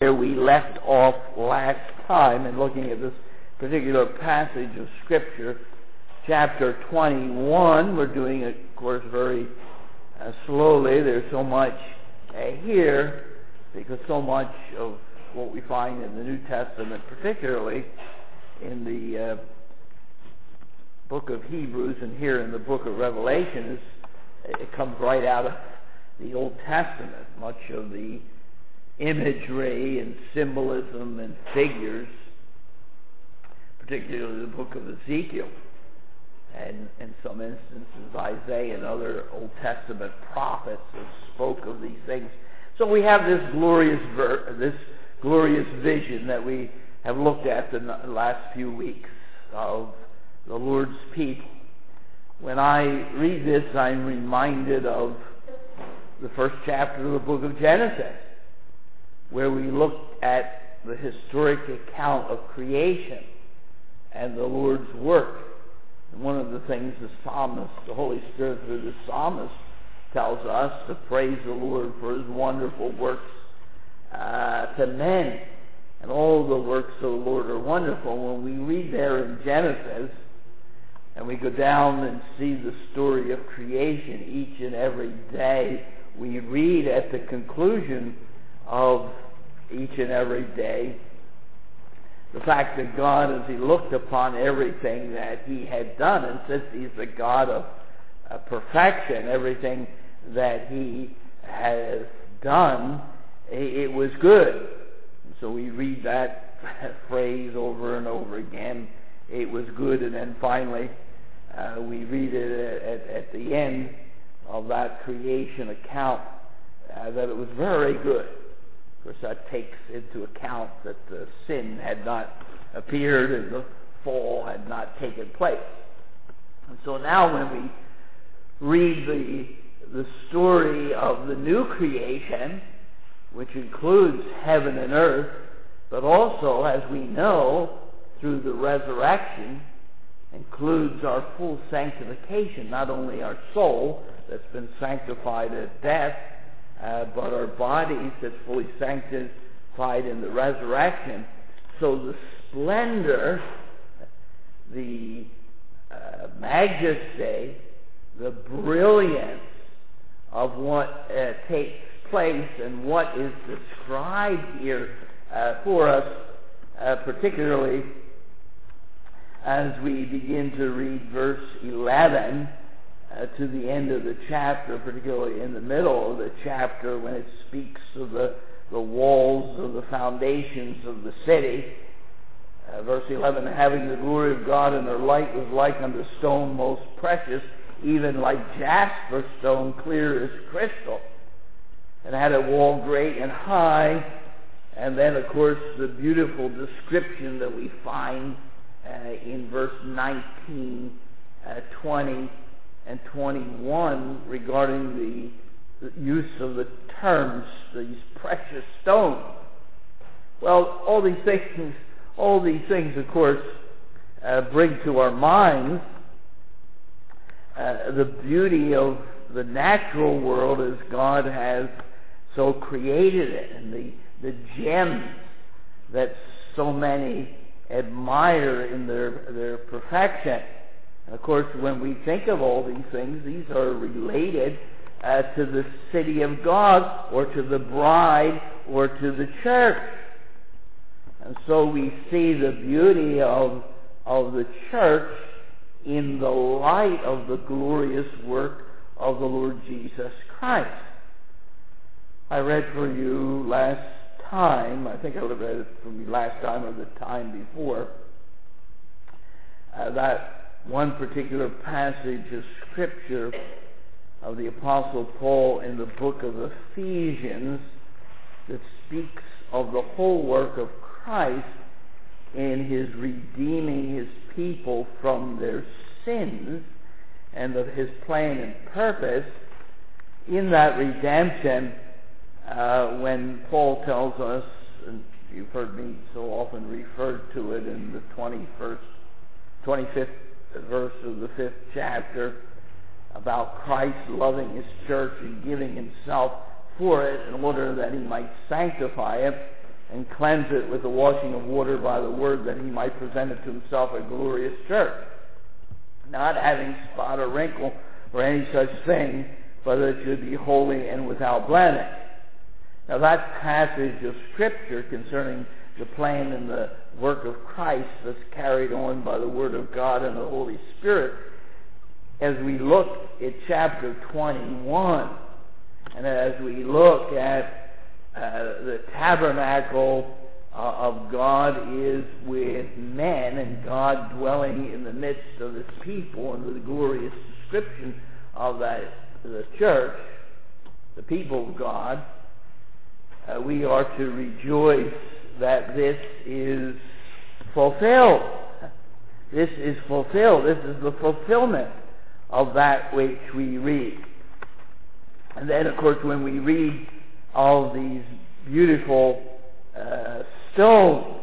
Where we left off last time in looking at this particular passage of Scripture, chapter 21. We're doing it, of course, very slowly. There's so much here, because so much of what we find in the New Testament, particularly in the book of Hebrews and here in the book of Revelation, it comes right out of the Old Testament. Much of the imagery and symbolism and figures, particularly the book of Ezekiel, and in some instances Isaiah and other Old Testament prophets have spoke of these things. So we have this glorious vision that we have looked at the last few weeks of the Lord's people. When I read this, I'm reminded of the first chapter of the book of Genesis, where we looked at the historic account of creation and the Lord's work. And one of the things the Holy Spirit through the psalmist tells us to praise the Lord for His wonderful works to men. And all the works of the Lord are wonderful. When we read there in Genesis, and we go down and see the story of creation each and every day, we read at the conclusion of each and every day the fact that God, as He looked upon everything that He had done, and since He's the God of perfection, everything that He has done, it was good. So we read that phrase over and over again. It was good, and then finally we read it at the end of that creation account that it was very good. Of course, that takes into account that the sin had not appeared and the fall had not taken place. And so now when we read the story of the new creation, which includes heaven and earth, but also, as we know, through the resurrection, includes our full sanctification, not only our soul that's been sanctified at death, but our bodies that's fully sanctified in the resurrection. So the splendor, the majesty, the brilliance of what takes place and what is described here for us, particularly as we begin to read verse 11 to the end of the chapter, particularly in the middle of the chapter when it speaks of the walls of the foundations of the city. Verse 11, having the glory of God, and their light was like unto stone most precious, even like jasper stone, clear as crystal. And had a wall great and high. And then, of course, the beautiful description that we find in verse 19, 20, and 21 regarding the use of the terms, these precious stones. Well, all these things, of course, bring to our minds the beauty of the natural world as God has so created it, and the gems that so many admire in their perfection. And of course, when we think of all these things, these are related to the city of God, or to the bride, or to the church. And so we see the beauty of the church in the light of the glorious work of the Lord Jesus Christ. I read for you last time, I think I would have read it for you last time or the time before, that one particular passage of Scripture of the Apostle Paul in the book of Ephesians that speaks of the whole work of Christ in His redeeming His people from their sins, and of His plan and purpose in that redemption. When Paul tells us, and you've heard me so often refer to it in the 25th verse of the 5th chapter, about Christ loving His church and giving Himself for it in order that He might sanctify it and cleanse it with the washing of water by the word, that he might present it to himself a glorious church, not having spot or wrinkle or any such thing, but that it should be holy and without blemish. Now that passage of Scripture concerning the plan and the work of Christ that's carried on by the Word of God and the Holy Spirit, as we look at chapter 21, and as we look at the tabernacle of God is with men, and God dwelling in the midst of his people, and the glorious description of that, the church, the people of God, we are to rejoice that this is fulfilled. This is fulfilled. This is the fulfillment of that which we read. And then, of course, when we read all these beautiful stones,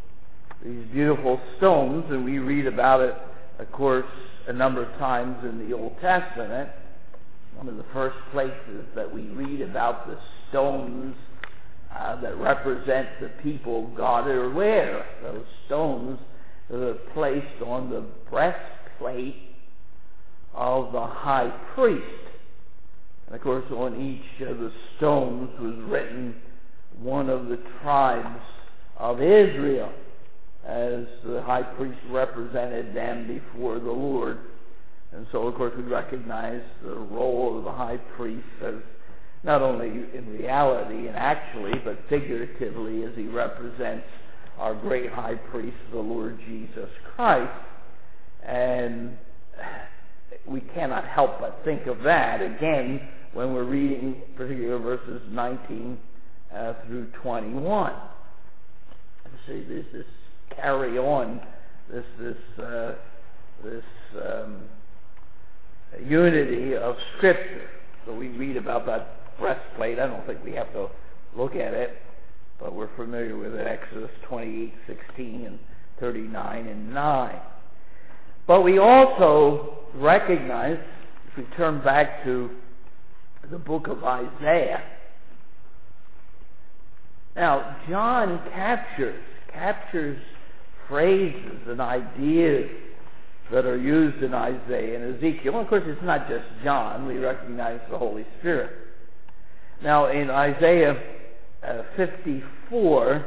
and we read about it, of course, a number of times in the Old Testament. One of the first places that we read about the stones that represent the people of God are where? Those stones that are placed on the breastplate of the high priest. And of course, on each of the stones was written one of the tribes of Israel, as the high priest represented them before the Lord. And so, of course, we recognize the role of the high priest as not only in reality and actually, but figuratively, as he represents our great high priest, the Lord Jesus Christ. And we cannot help but think of that, again, when we're reading particularly verses 19 through 21. See, this carry on, this unity of Scripture. So we read about that breastplate. I don't think we have to look at it, but we're familiar with it, Exodus 28:16 and 39 and 9. But we also recognize, if we turn back to the book of Isaiah, now John captures phrases and ideas that are used in Isaiah and Ezekiel. And of course, it's not just John. We recognize the Holy Spirit. Now, in Isaiah 54,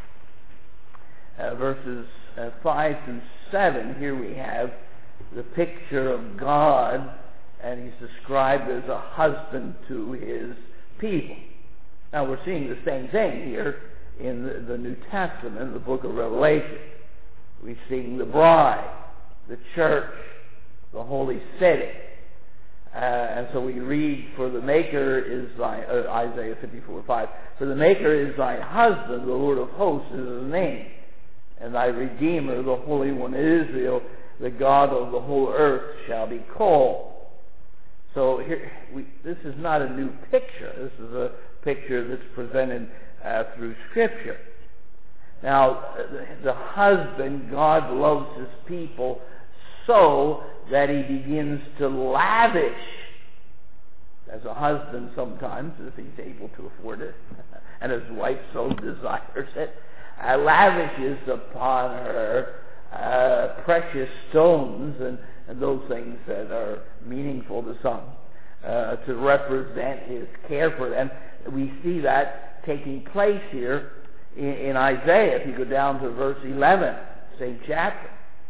verses 5 through 7, here we have the picture of God, and he's described as a husband to his people. Now, we're seeing the same thing here in the New Testament, the book of Revelation. We're seeing the bride, the church, the holy city. And so we read, for the Maker is thy, Isaiah 54:5, for the Maker is thy husband, the Lord of hosts is his name, and thy Redeemer, the Holy One of Israel, the God of the whole earth shall be called. So here, this is not a new picture. This is a picture that's presented through Scripture. Now, the husband, God loves his people so that he begins to lavish, as a husband sometimes, if he's able to afford it, and his wife so desires it, lavishes upon her precious stones and those things that are meaningful to some, to represent his care for them. We see that taking place here in Isaiah. If you go down to verse 11, same chapter,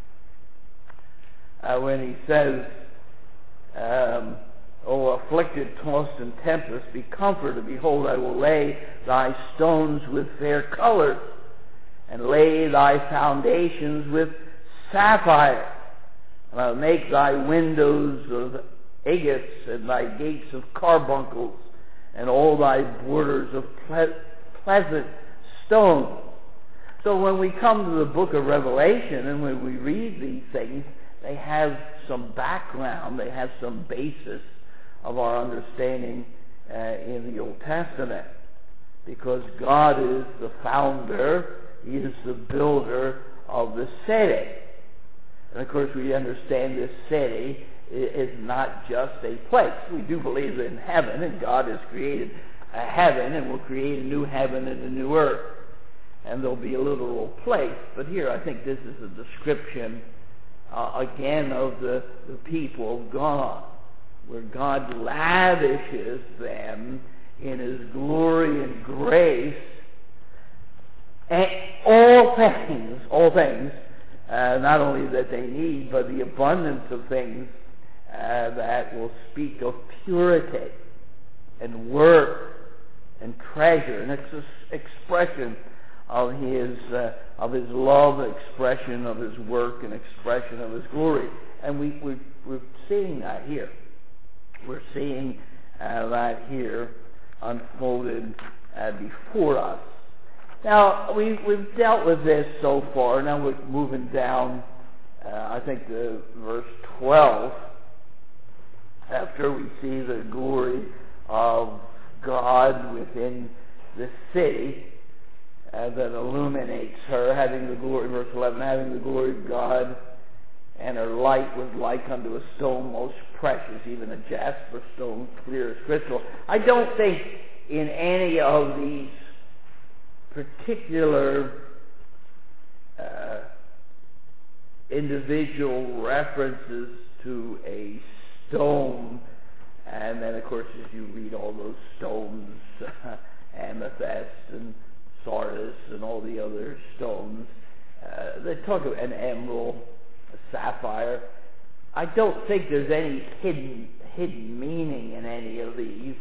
when he says, O afflicted, tossed in tempest, be comforted. Behold, I will lay thy stones with fair colors, and lay thy foundations with sapphire. And I will make thy windows of agates, and thy gates of carbuncles, and all thy borders of pleasant stone. So when we come to the book of Revelation, and when we read these things, they have some background, they have some basis of our understanding in the Old Testament. Because God is the founder, he is the builder of the city. And of course we understand this city is not just a place. We do believe in heaven, and God has created a heaven and will create a new heaven and a new earth. and there'll be a literal place. But here I think this is a description again of the people of God, where God lavishes them in His glory and grace, and all things, not only that they need, but the abundance of things that will speak of purity and worth and treasure, and it's an expression of His love, expression of His work, and expression of His glory. And we're seeing that here. We're seeing that here unfolded before us. Now, we've dealt with this so far. Now we're moving down, I think, to verse 12, after we see the glory of God within the city that illuminates her, having the glory, verse 11, having the glory of God, and her light was like unto a stone most precious, even a jasper stone, clear as crystal. I don't think in any of these particular individual references to a stone, and then of course as you read all those stones, amethyst and sardis and all the other stones, they talk of an emerald, a sapphire. I don't think there's any hidden meaning in any of these,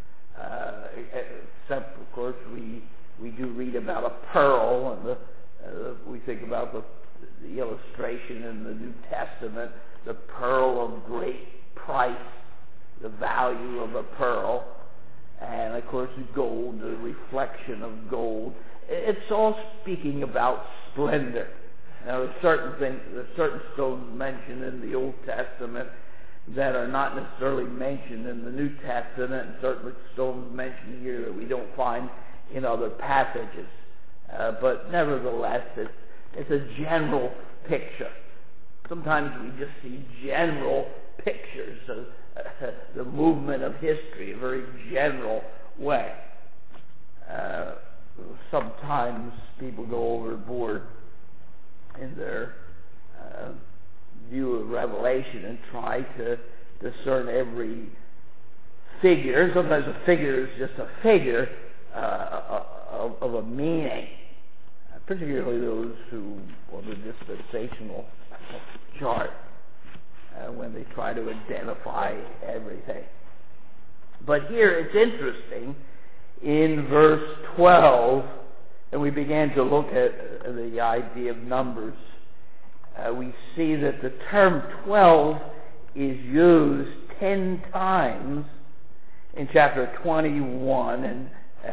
except of course we do read about a pearl, and we think about the illustration in the New Testament, the pearl of great price, the value of a pearl, and of course gold, the reflection of gold. It's all speaking about splendor. Now there's certain stones mentioned in the Old Testament that are not necessarily mentioned in the New Testament, and certain stones mentioned here that we don't find in other passages. But nevertheless, it's a general picture. Sometimes we just see general pictures of the movement of history, a very general way. Sometimes people go overboard in their view of Revelation and try to discern every figure. Sometimes a figure is just a figure of a meaning, particularly those who on the dispensational chart, when they try to identify everything. But here it's interesting, in verse 12, and we began to look at the idea of numbers, we see that the term 12 is used 10 times in chapter 21 and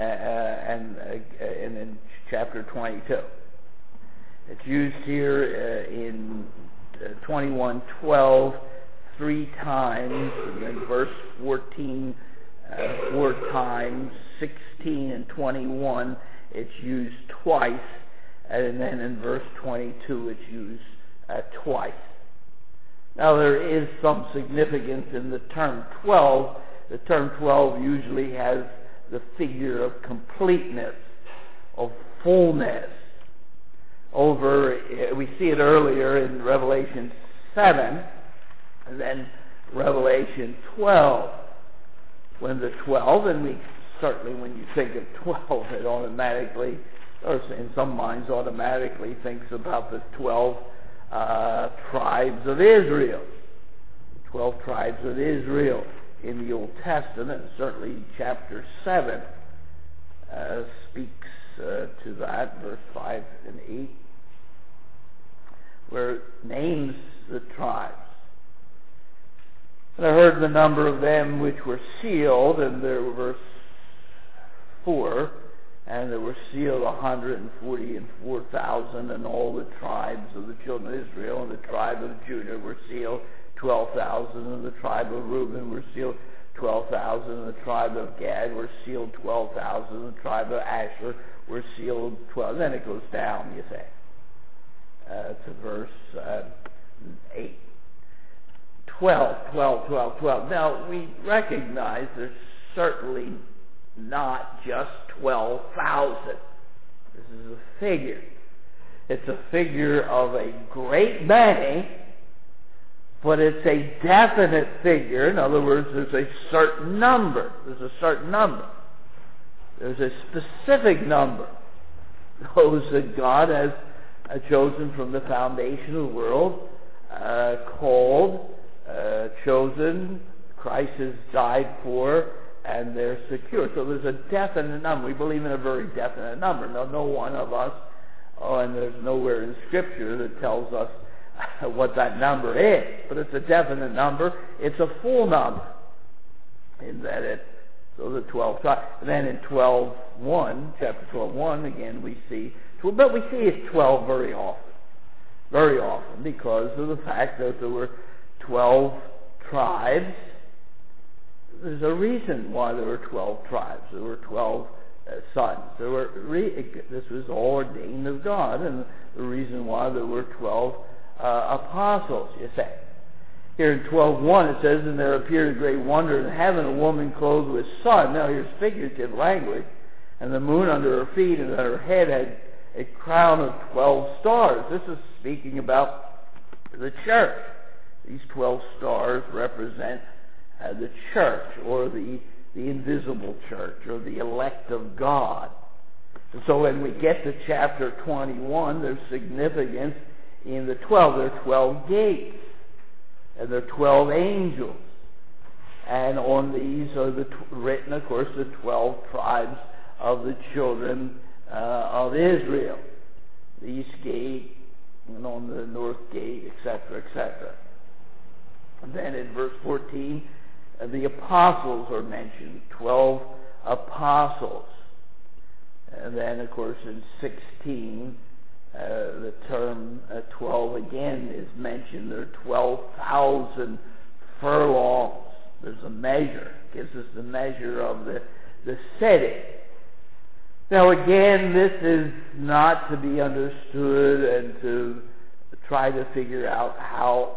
in chapter 22. It's used here in 21:12 3 times, and then verse 14 4 times, 16 and 21 it's used twice, and then in verse 22 it's used twice. Now there is some significance in the term 12. The term 12 usually has the figure of completeness, of fullness. We see it earlier in Revelation 7, and then Revelation 12. When the 12, and certainly when you think of 12, it automatically, or in some minds automatically thinks about the 12 tribes of Israel. 12 tribes of Israel in the Old Testament. Certainly chapter 7 speaks to that, verse 5 and 8, where it names the tribes. And I heard the number of them which were sealed, and there were, verse 4, and there were sealed 144,000, and all the tribes of the children of Israel, and the tribe of Judah were sealed 12,000, and the tribe of Reuben were sealed 12,000, and the tribe of Gad were sealed 12,000, and the tribe of Asher were sealed 12. Then it goes down, you say, to verse 8. 12. Now, we recognize there's certainly not just 12,000. This is a figure. It's a figure of a great many, but it's a definite figure. In other words, there's a certain number. There's a certain number. There's a specific number. Those that God has chosen from the foundation of the world, called, chosen, Christ has died for, and they're secure. So there's a definite number. We believe in a very definite number. Now, no one of us, and there's nowhere in Scripture that tells us what that number is, but it's a definite number. It's a full number in that so the 12 tribes. And then in 12:1, chapter 12:1, again we see, but we see it's 12 very often, because of the fact that there were 12 tribes. There's a reason why there were 12 tribes. There were 12 sons. This was all ordained of God, and the reason why there were 12 apostles, you say. Here in 12:1 it says, "And there appeared a great wonder in heaven, a woman clothed with sun." Now here's figurative language. "And the moon under her feet, and her head had a crown of 12 stars." This is speaking about the church. These 12 stars represent the church, or the invisible church, or the elect of God. And so when we get to chapter 21, there's significance in the 12. There are 12 gates, and there are 12 angels. And on these are written, of course, the 12 tribes of the children of Israel. The east gate, and on the north gate, etc., etc. And then in verse 14, the apostles are mentioned, 12 apostles. And then, of course, in 16, the term 12 again is mentioned. There are 12,000 furlongs. There's a measure. It gives us the measure of the city. Now again, this is not to be understood and to try to figure out how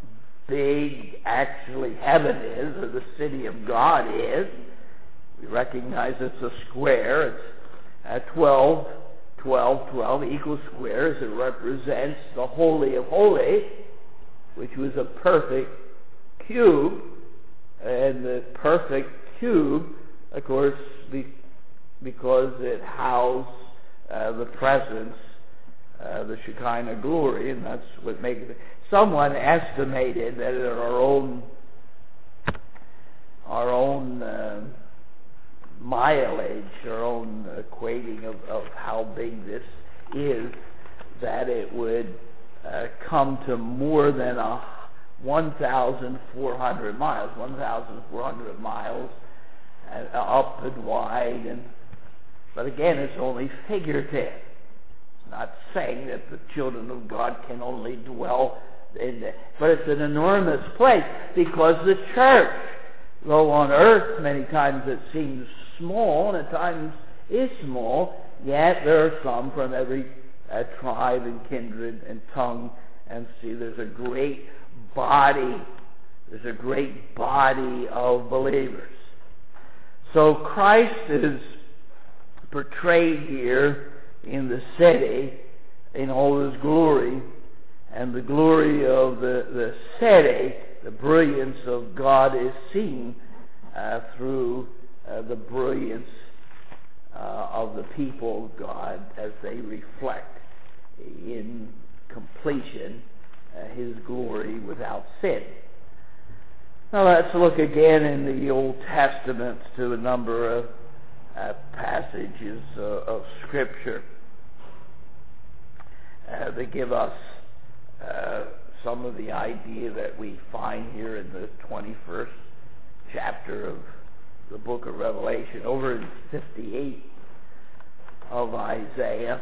big actually heaven is, or the city of God is. We recognize it's a square. It's 12 equal squares. It represents the Holy of Holies, which was a perfect cube. And the perfect cube, of course, because it housed the presence, the Shekinah glory, and that's what makes it. Someone estimated that in our own mileage, our own equating of how big this is, that it would come to more than 1,400 miles, 1,400 miles up and wide, but again, it's only figurative. It's not saying that the children of God can only dwell in it, but it's an enormous place, because the church, though on earth many times it seems small, and at times is small, yet there are some from every tribe and kindred and tongue, and see, there's a great body of believers. So Christ is portrayed here in the city in all his glory, and the glory of the city, the brilliance of God, is seen through the brilliance of the people of God as they reflect in completion his glory without sin. Now let's look again in the Old Testament to a number of passages of Scripture that give us some of the idea that we find here in the 21st chapter of the book of Revelation. Over in 58 of Isaiah,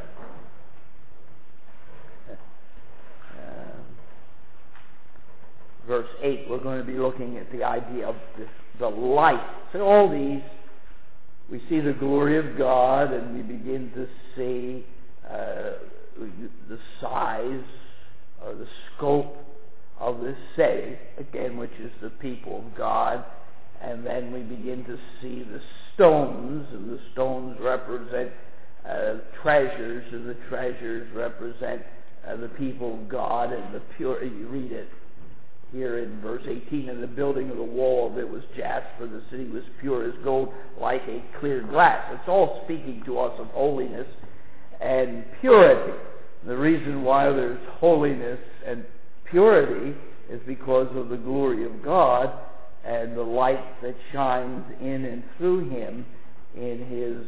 verse 8, we're going to be looking at the idea of the light. So all these, we see the glory of God, and we begin to see the size or the scope of this city, again, which is the people of God. And then we begin to see the stones, and the stones represent treasures, and the treasures represent the people of God and the pure. You read it here in verse 18, and the building of the wall of it was jasper, the city was pure as gold, like a clear glass. It's all speaking to us of holiness and purity. The reason why there's holiness and purity is because of the glory of God and the light that shines in and through him in his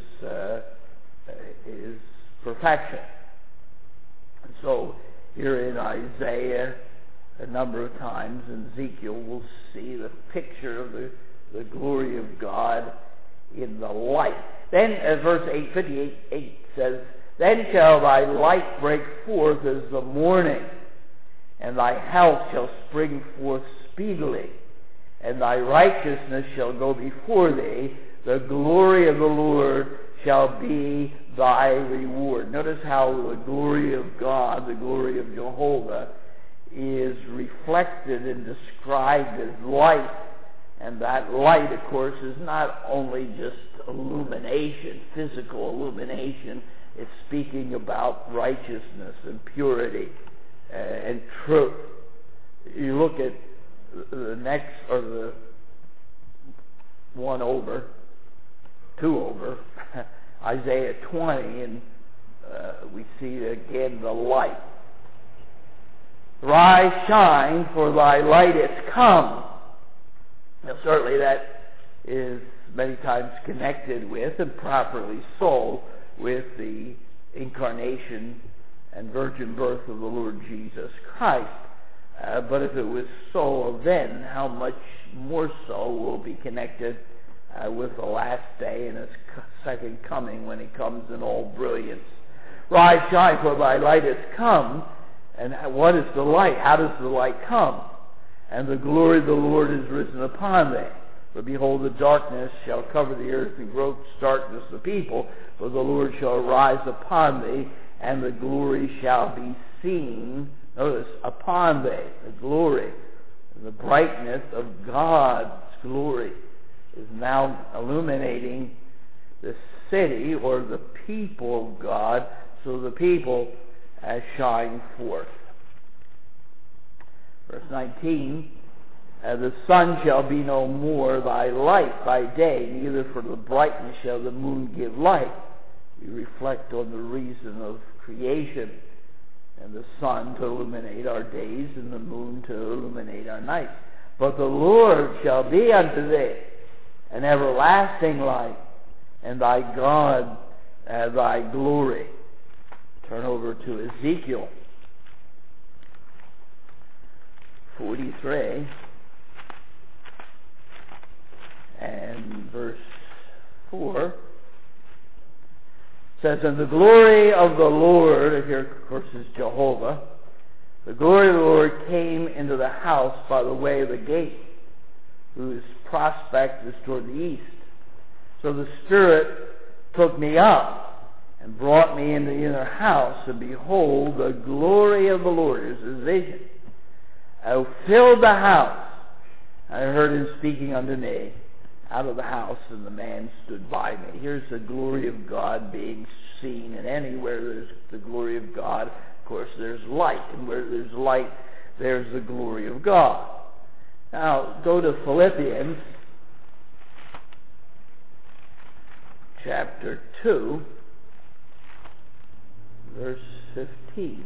perfection. And so here in Isaiah, a number of times, in Ezekiel, we'll see the picture of the glory of God in the light. Then verse 58 says, "Then shall thy light break forth as the morning, and thy health shall spring forth speedily, and thy righteousness shall go before thee. The glory of the Lord shall be thy reward." Notice how the glory of God, the glory of Jehovah, is reflected and described as light. And that light, of course, is not only just illumination, physical illumination. It's speaking about righteousness and purity and truth. You look at the next, or the two over, Isaiah 20, and we see again the light. "Rise, shine, for thy light is come." Now, certainly that is many times connected with, and properly so, with the incarnation and virgin birth of the Lord Jesus Christ. But if it was so then, how much more so will be connected with the last day and his second coming, when he comes in all brilliance. "Rise, shine, for thy light is come." And what is the light? How does the light come? "And the glory of the Lord is risen upon thee. For behold, the darkness shall cover the earth, and gross darkness the people. For the Lord shall arise upon thee, and the glory shall be seen." Notice, upon thee, the glory, the brightness of God's glory is now illuminating the city, or the people of God, so the people shine forth. Verse 19, "The sun shall be no more thy light by day, neither for the brightness shall the moon give light." We reflect on the reason of creation, and the sun to illuminate our days, and the moon to illuminate our nights. "But the Lord shall be unto thee an everlasting light, and thy God thy glory." Turn over to Ezekiel 43 and verse 4. It says, "And the glory of the Lord," here of course is Jehovah, "the glory of the Lord came into the house by the way of the gate, whose prospect is toward the east. So the Spirit took me up and brought me into the inner house, and behold, the glory of the Lord," is his vision, "filled the house. I heard him speaking unto me out of the house, and the man stood by me." Here's the glory of God being seen, and anywhere there's the glory of God, of course, there's light, and where there's light, there's the glory of God. Now, go to Philippians chapter 2. Verse 15.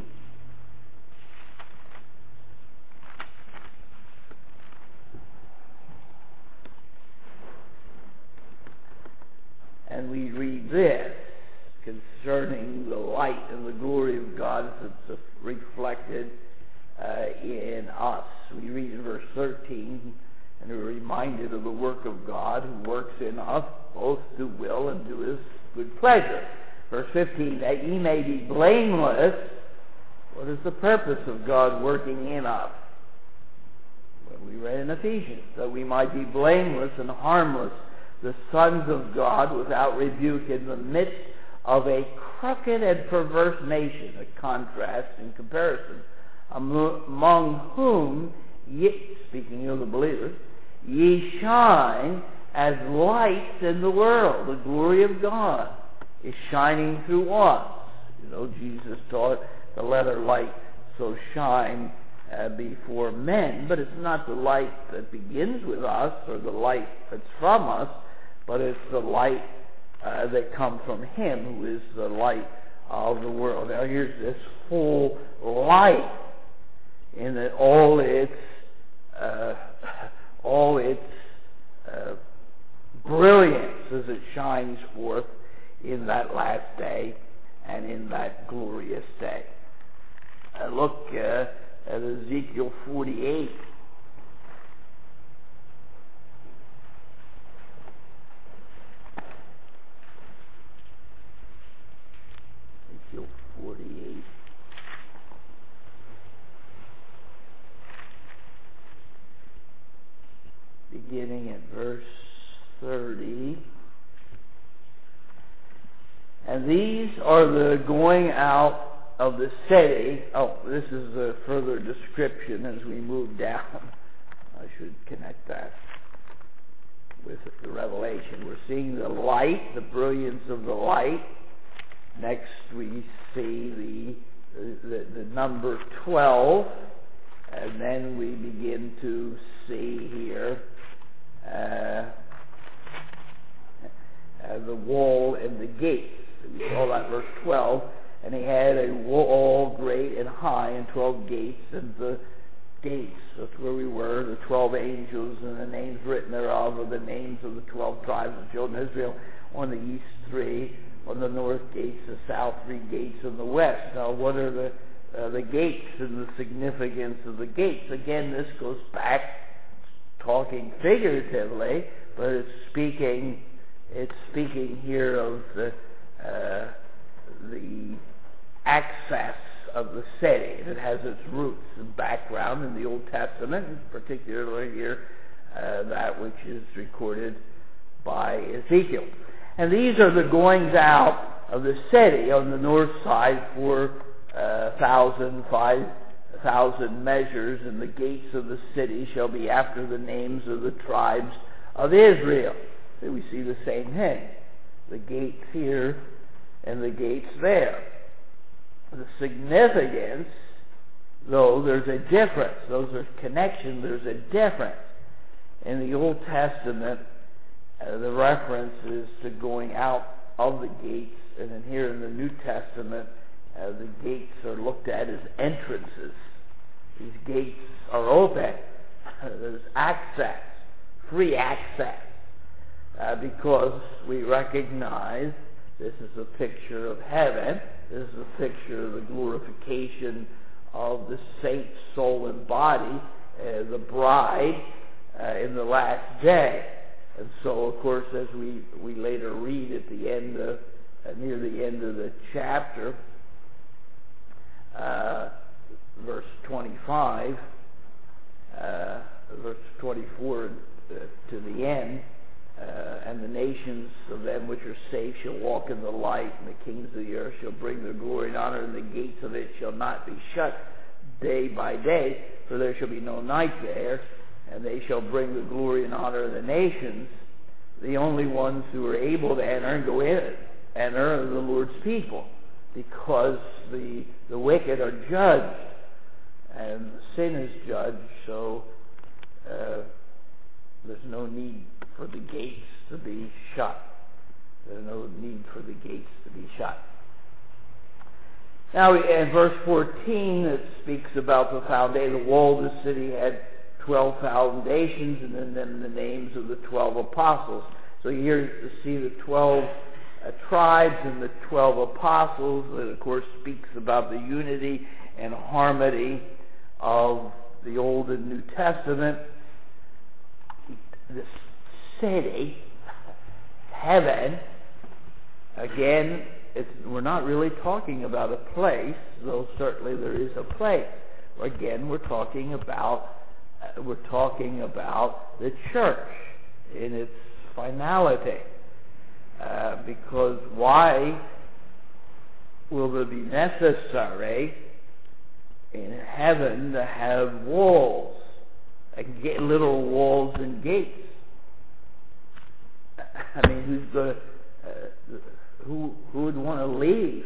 And we read this concerning the light and the glory of God that's reflected in us. We read in verse 13, "And we're reminded of the work of God who works in us, both to will and to his good pleasure." Verse 15, "That ye may be blameless." What is the purpose of God working in us? Well, we read in Ephesians, "that we might be blameless and harmless, the sons of God, without rebuke, in the midst of a crooked and perverse nation," a contrast in comparison, "among whom ye," speaking of the believers, "ye shine as lights in the world," the glory of God, is shining through us. You know, Jesus taught to let our light so shine before men, but it's not the light that begins with us or the light that's from us, but it's the light that comes from Him who is the light of the world. Now here's this whole light in all its brilliance as it shines forth in that last day and in that glorious day. Look at Ezekiel 48. Ezekiel 48. Beginning at verse 30. And these are the going out of the city. Oh, this is a further description as we move down. I should connect that with the Revelation. We're seeing the light, the brilliance of the light. Next we see the number 12. And then we begin to see here the wall and the gates. We saw that verse 12. And he had a wall great and high, and 12 gates, and the gates, that's where we were, the 12 angels, and the names written thereof are the names of the 12 tribes of children of Israel. On the east 3, on the north gates, the south 3 gates, and the west. Now, what are the gates and the significance of the gates? Again, this goes back, talking figuratively, but it's speaking here of the access of the city. It has its roots and background in the Old Testament, and particularly here that which is recorded by Ezekiel. And these are the goings out of the city. On the north side, 5,000 measures, and the gates of the city shall be after the names of the tribes of Israel. So we see the same thing. The gates here and the gates there. The significance, though, there's a difference. Those are connections. There's a difference. In the Old Testament, the reference is to going out of the gates, and then here in the New Testament, the gates are looked at as entrances. These gates are open. There's access, free access, because we recognize this is a picture of heaven. This is a picture of the glorification of the saint's soul and body, the bride, in the last day. And so, of course, as we later read at the end of, near the end of the chapter, verse 25, verse 24 to the end, and the nations of them which are safe shall walk in the light, and the kings of the earth shall bring their glory and honor, and the gates of it shall not be shut day by day, for there shall be no night there, and they shall bring the glory and honor of the nations. The only ones who are able to enter and go in enter are the Lord's people, because the wicked are judged, and sin is judged, so there's no need for the gates to be shut. There's no need for the gates to be shut. Now, in verse 14, it speaks about the foundation. The wall of the city had 12 foundations, and then the names of the 12 apostles. So here you see the 12 tribes and the 12 apostles. It, of course, speaks about the unity and harmony of the Old and New Testament. This city, heaven, again, we're not really talking about a place, though certainly there is a place. Again, we're talking about the church in its finality. Because why will it be necessary in heaven to have walls, little walls and gates? I mean, who would want to leave?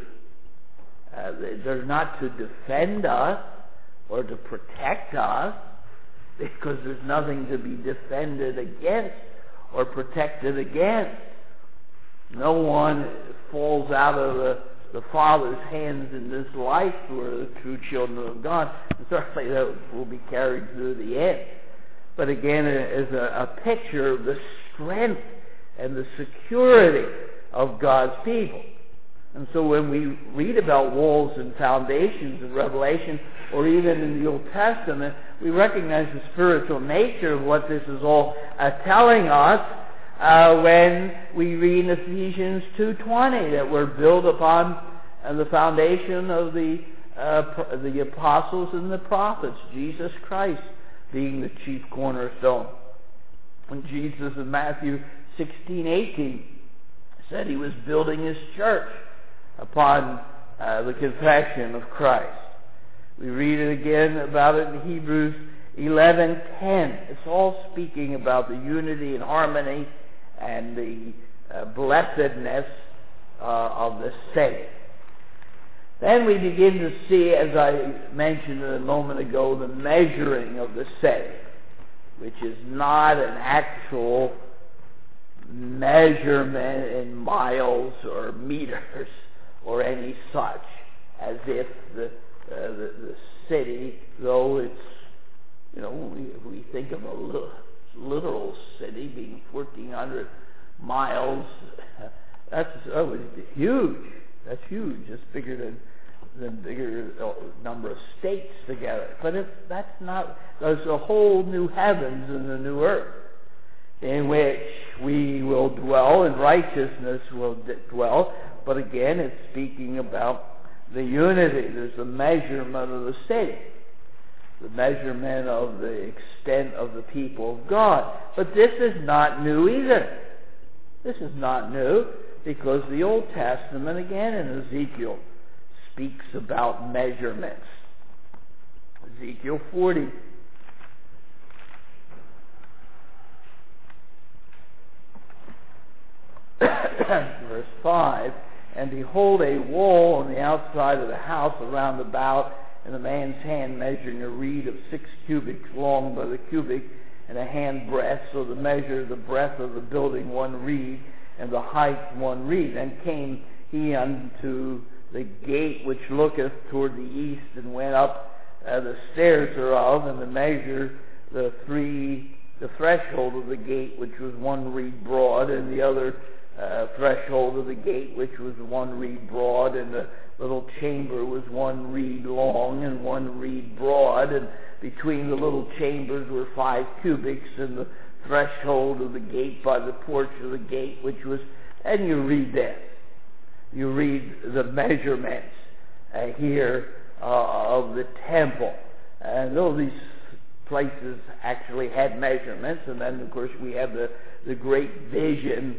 They're not to defend us or to protect us, because there's nothing to be defended against or protected against. No one falls out of the Father's hands in this life who are the true children of God. And certainly that will be carried through the end. But again, it is a picture of the strength and the security of God's people. And so when we read about walls and foundations in Revelation, or even in the Old Testament, we recognize the spiritual nature of what this is all telling us when we read in Ephesians 2:20 that we're built upon the foundation of the apostles and the prophets, Jesus Christ being the chief cornerstone. When Jesus in Matthew 16:18 said he was building his church upon the confession of Christ. We read it again about it in Hebrews 11:10. It's all speaking about the unity and harmony and the blessedness of the saints. Then we begin to see, as I mentioned a moment ago, the measuring of the city, which is not an actual measurement in miles or meters or any such, as if the city, though it's, if we think of a literal city being 1,400 miles, that's huge. That's huge. It's bigger than the bigger number of states together. But that's not, there's a whole new heavens and a new earth in which we will dwell and righteousness will dwell. But again, it's speaking about the unity. There's a measurement of the city, the measurement of the extent of the people of God. But this is not new either. This is not new, because the Old Testament, again in Ezekiel, speaks about measurements. Ezekiel 40. Verse 5, and behold, a wall on the outside of the house around about, and a man's hand measuring a reed of 6 cubits long by the cubit, and a hand breadth, so to measure the breadth of the building 1 reed, and the height 1 reed. And came he unto the gate which looketh toward the east, and went up the stairs thereof, and to measure the threshold of the gate, which was 1 reed broad, and the other threshold of the gate, which was 1 reed broad, and the little chamber was 1 reed long and 1 reed broad, and between the little chambers were 5 cubits, and the threshold of the gate by the porch of the gate, which was, and you read that. You read the measurements here of the temple. And all these places actually had measurements, and then of course we have the great vision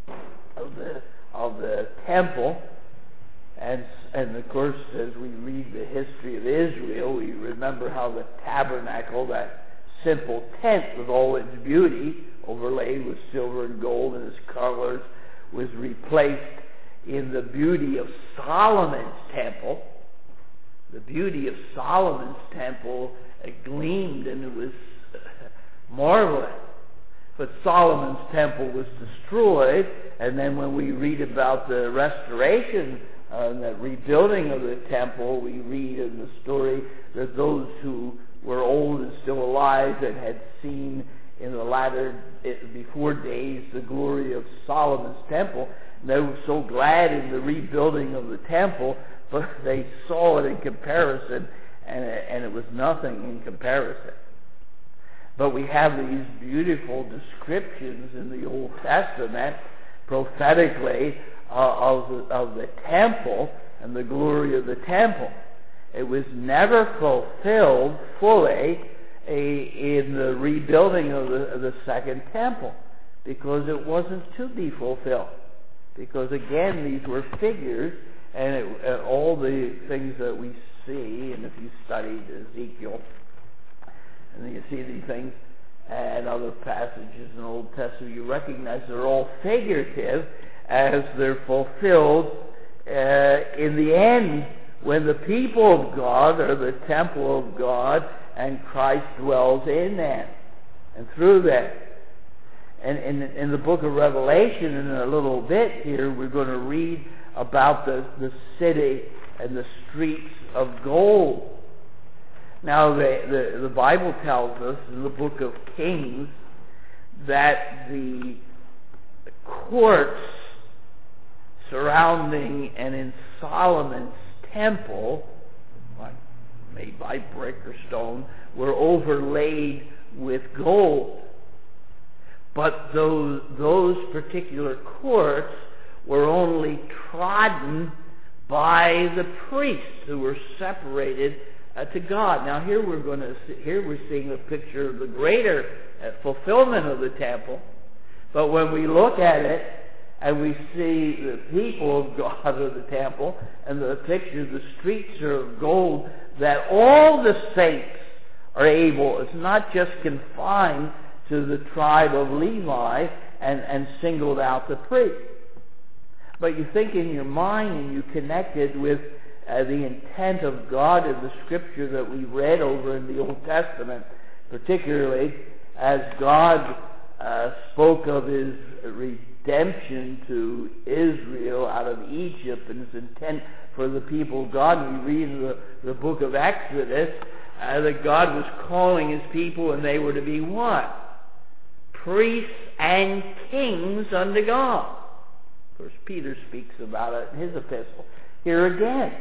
of the temple, and of course as we read the history of Israel, we remember how the tabernacle, that simple tent with all its beauty, overlaid with silver and gold and its colors, was replaced in the beauty of Solomon's temple. The beauty of Solomon's temple gleamed, and it was marvelous. But Solomon's temple was destroyed, and then when we read about the restoration and the rebuilding of the temple, we read in the story that those who were old and still alive and had seen in the before days the glory of Solomon's temple, they were so glad in the rebuilding of the temple, but they saw it in comparison, and it was nothing in comparison. But we have these beautiful descriptions in the Old Testament, prophetically, of the temple and the glory of the temple. It was never fulfilled fully in the rebuilding of the second temple, because it wasn't to be fulfilled. Because again, these were figures, and all the things that we see, and if you studied Ezekiel, and then you see these things and other passages in the Old Testament, you recognize they're all figurative, as they're fulfilled in the end, when the people of God are the temple of God and Christ dwells in them and through them. And in the book of Revelation, in a little bit here, we're going to read about the city and the streets of gold. Now, the Bible tells us in the book of Kings that the courts surrounding and in Solomon's temple, made by brick or stone, were overlaid with gold. But those particular courts were only trodden by the priests who were separated to God. Now here we're seeing a picture of the greater fulfillment of the temple. But when we look at it and we see the people of God of the temple and the picture, the streets are of gold, that all the saints are able, it's not just confined to the tribe of Levi and singled out the priest. But you think in your mind and you connect it with the intent of God in the scripture that we read over in the Old Testament, particularly as God spoke of his redemption to Israel out of Egypt and his intent for the people of God. And we read in the book of Exodus that God was calling his people, and they were to be what? Priests and kings unto God. Of course, Peter speaks about it in his epistle. Here again,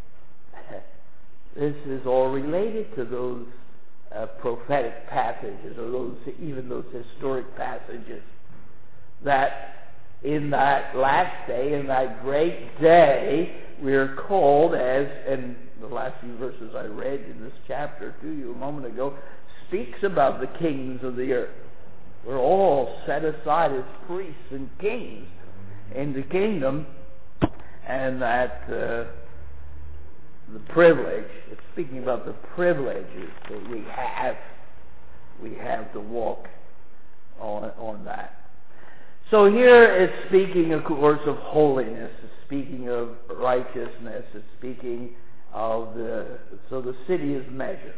this is all related to those prophetic passages, or even those historic passages, that in that last day, in that great day, we are called as, and the last few verses I read in this chapter to you a moment ago, speaks about the kings of the earth. We're all set aside as priests and kings in the kingdom, and that the privilege, it's speaking about the privileges that we have to walk on that. So here it's speaking, of course, of holiness. It's speaking of righteousness. It's speaking of so the city is measured.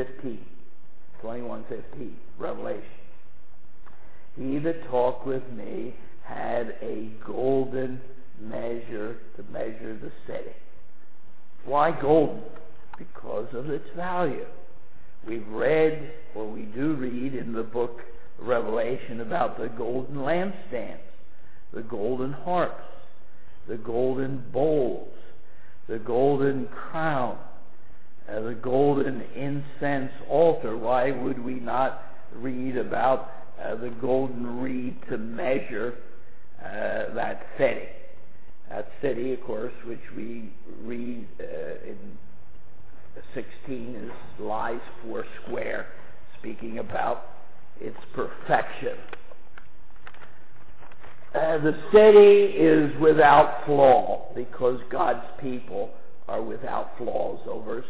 21:15, Revelation. He that talked with me had a golden measure to measure the city. Why golden? Because of its value. We've read, or we do read in the book of Revelation about the golden lampstands, the golden harps, the golden bowls, the golden crown, the golden incense altar. Why would we not read about the golden reed to measure that city? That city, of course, which we read in 16 lies four square, speaking about its perfection. The city is without flaw because God's people are without flaws. So verse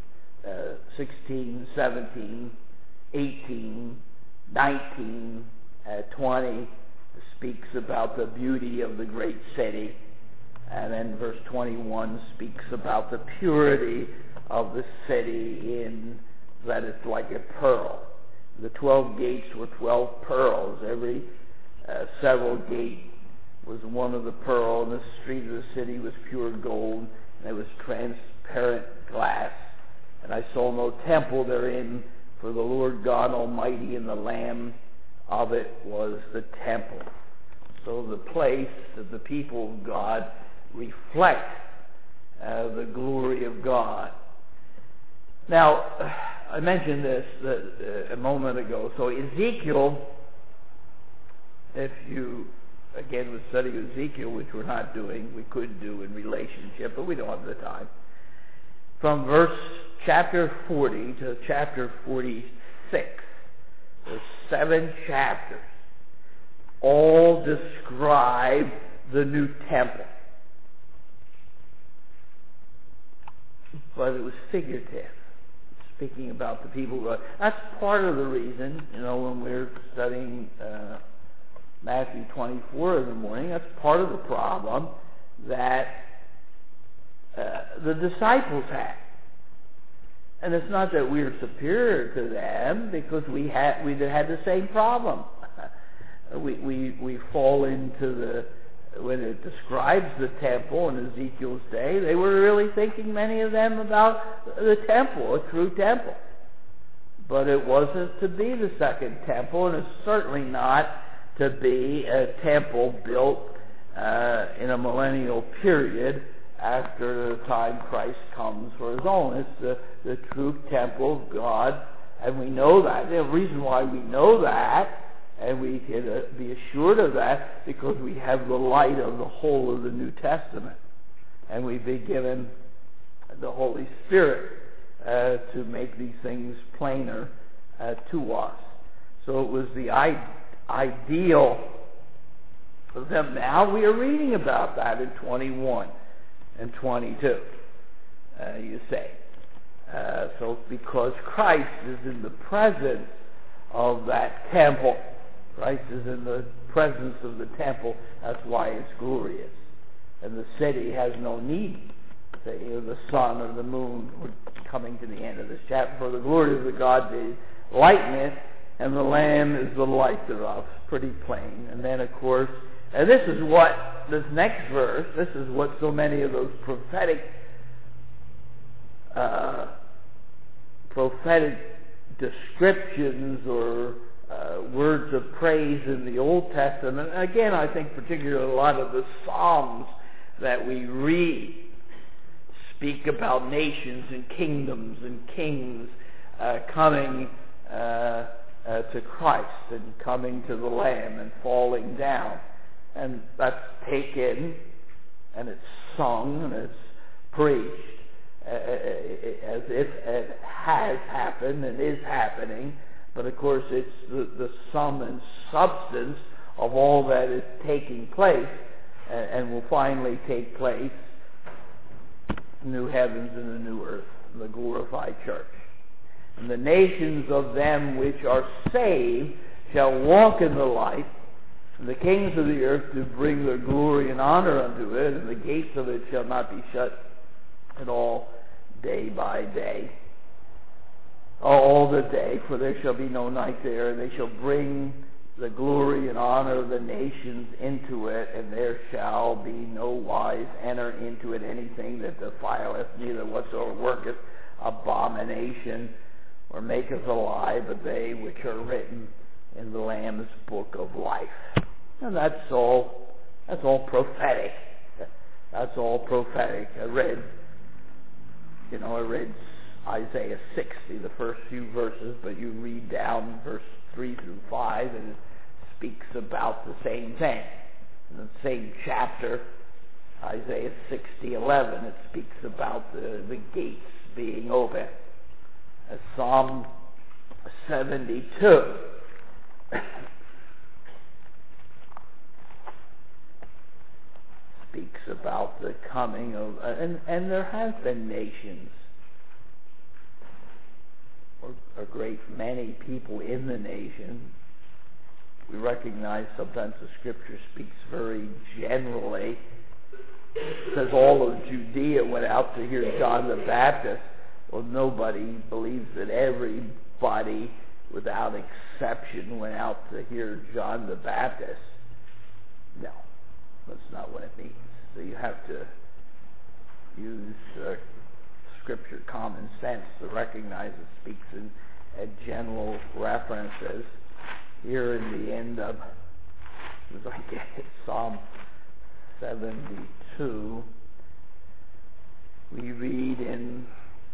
16, 17, 18, 19, 20 speaks about the beauty of the great city. And then verse 21 speaks about the purity of the city in that it's like a pearl. The 12 gates were 12 pearls. Every several gate was one of the pearl, and the street of the city was pure gold, and it was transparent glass. And I saw no temple therein, for the Lord God Almighty and the Lamb of it was the temple. So the place that the people of God reflect the glory of God. Now, I mentioned this a moment ago. So Ezekiel, if you, again, would study Ezekiel, which we're not doing, we could do in relationship, but we don't have the time. From chapter 40 to chapter 46, there's 7 chapters, all describe the new temple. But it was figurative, speaking about the people. That's part of the reason, when we're studying Matthew 24 in the morning. That's part of the problem that the disciples had. And it's not that we're superior to them, because we had the same problem. We fall into when it describes the temple in Ezekiel's day, they were really thinking, many of them, about the temple, a true temple. But it wasn't to be the second temple, and it's certainly not to be a temple built in a millennial period after the time Christ comes for his own. It's the true temple of God, and we know that. The reason why we know that, and we can be assured of that, because we have the light of the whole of the New Testament, and we've been given the Holy Spirit to make these things plainer to us. So it was the ideal of them. Now we are reading about that in 21 and 22, you say. So because Christ is in the presence of that temple, Christ is in the presence of the temple, that's why it's glorious. And the city has no need, say, of the sun or the moon. We're coming to the end of this chapter. For the glory of the God did lighten it, and the Lamb is the light thereof. Pretty plain. And then, of course, and this is what, this next verse, this is what so many of those prophetic descriptions or words of praise in the Old Testament, again, I think particularly a lot of the Psalms that we read speak about nations and kingdoms and kings coming to Christ and coming to the Lamb and falling down. And that's taken, and it's sung, and it's preached as if it has happened and is happening. But of course it's the sum and substance of all that is taking place and will finally take place, new heavens and a new earth, the glorified church. And the nations of them which are saved shall walk in the light, and the kings of the earth do bring their glory and honor unto it, and the gates of it shall not be shut at all day by day. All the day, for there shall be no night there, and they shall bring the glory and honor of the nations into it, and there shall be no wise enter into it anything that defileth, neither whatsoever worketh abomination or maketh a lie, but they which are written in the Lamb's book of life. And that's all prophetic. That's all prophetic. I read Isaiah 60, the first few verses, but you read down verse 3 through 5, and it speaks about the same thing. In the same chapter, Isaiah 60:11, it speaks about the gates being open. Psalm 72 speaks about the coming of, and there have been nations, or a great many people in the nation. We recognize sometimes the Scripture speaks very generally. It says all of Judea went out to hear John the Baptist. Well, nobody believes that everybody, without exception, went out to hear John the Baptist. No, that's not what it means. So you have to use Scripture common sense to recognize it speaks in general references. Here in the end of Psalm 72, we read in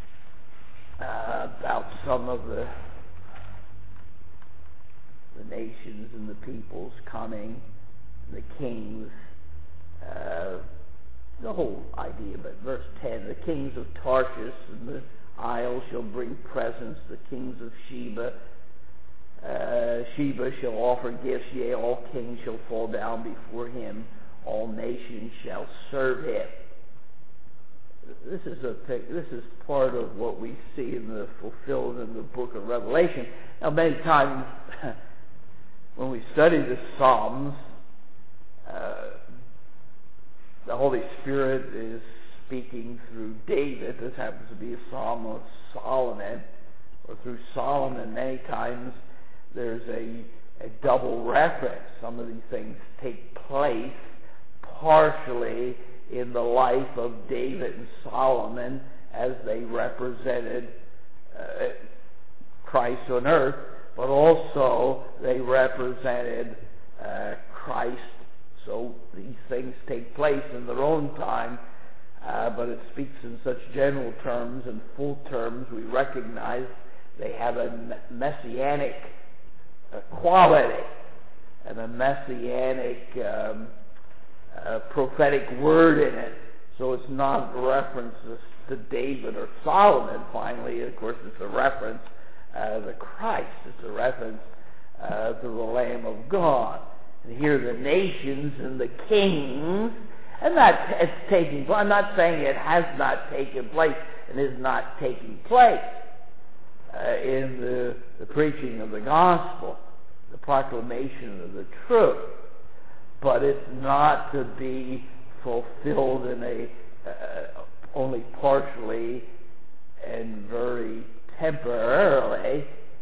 about some of the nations and the peoples coming, the kings, the whole idea. But verse 10, the kings of Tarshish and the isles shall bring presents, the kings of Sheba shall offer gifts, yea, all kings shall fall down before him, all nations shall serve him. This is part of what we see fulfilled in the book of Revelation. Now, many times when we study the Psalms, the Holy Spirit is speaking through David. This happens to be a Psalm of Solomon, or through Solomon. Many times there's a double reference. Some of these things take place partially in the life of David and Solomon as they represented Christ on earth, but also they represented Christ. So these things take place in their own time, but it speaks in such general terms and full terms. We recognize they have a messianic quality and a messianic prophetic word in it. So it's not references to David or Solomon. Finally, of course, it's a reference to Christ. It's a reference to the Lamb of God. And here the nations and the kings, and it's taking place. I'm not saying it has not taken place and is not taking place in the preaching of the gospel, the proclamation of the truth. But it's not to be fulfilled in only partially and very temporarily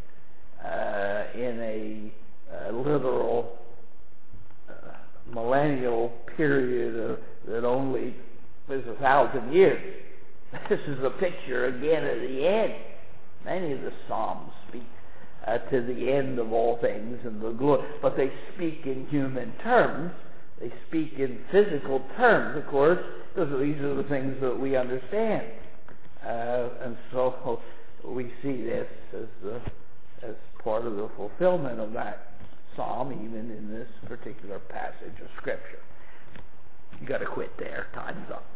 in a literal millennial period that only is 1,000 years. This is a picture again of the end. Many of the Psalms speak to the end of all things and the glory, but they speak in human terms. They speak in physical terms, of course, because these are the things that we understand. And so we see this as part of the fulfillment of that psalm, even in this particular passage of Scripture. You got to quit there. Time's up.